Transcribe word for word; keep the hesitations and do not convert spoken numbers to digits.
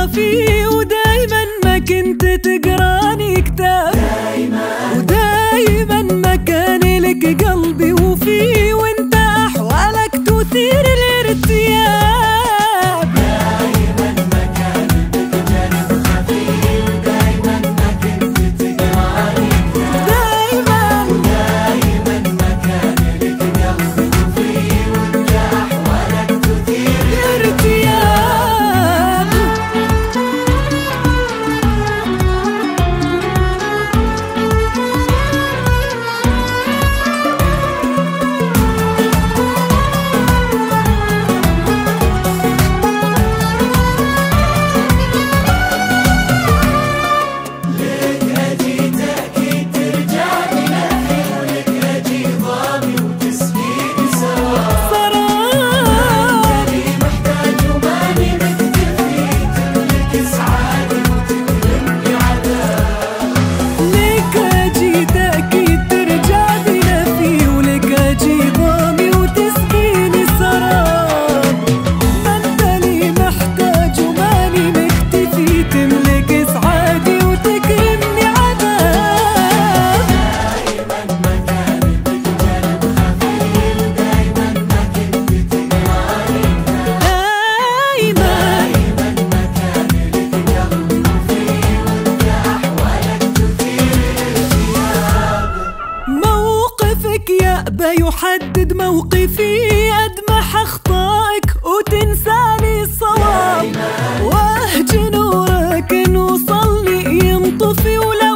خفي، ودايما ما كنت تقراني كتاب، ودايما ما كان لك قلبي وفي، وانت احوالك تثير الارتياب. دايما ما كان لك جانب خفي، ودايما ما كنت تقراني كتاب، دايما ودايما ما كان لك قلبي وفي، وانت احوالك تثير الارتياب. يحدد موقفي، أدمح أخطائك وتنساني الصواب، وأهج نورك إن وصلني ينطفي ولا